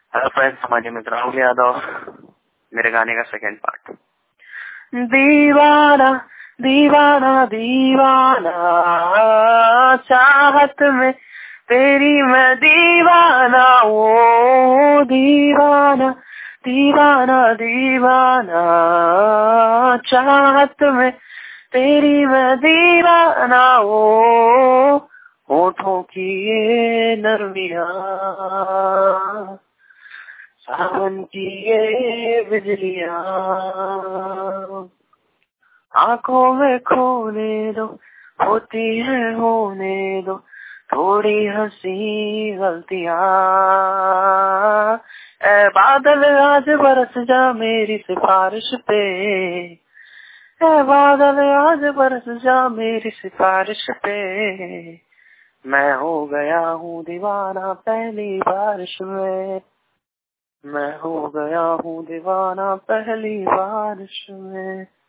Hello friends, हमारे मित्र राहुल यादव। मेरे गाने का सेकंड पार्ट। दीवाना दीवाना दीवाना चाहत में तेरी मैं दीवाना, ओ दीवाना दीवाना दीवाना चाहत में तेरी मैं दीवाना, ओ होठों की ये नरमियां, सावन की ये बिजलियां, आंखों में खोने दो, होती है होने दो थोड़ी हंसी गलतियां। ऐ बादल आज बरस जा मेरी सिफारिश पे, ऐ बादल आज बरस जा मेरी सिफारिश पे। मैं हो गया हूँ दीवाना पहली बारिश में, मैं हो गया हूँ दीवाना पहली बारिश में।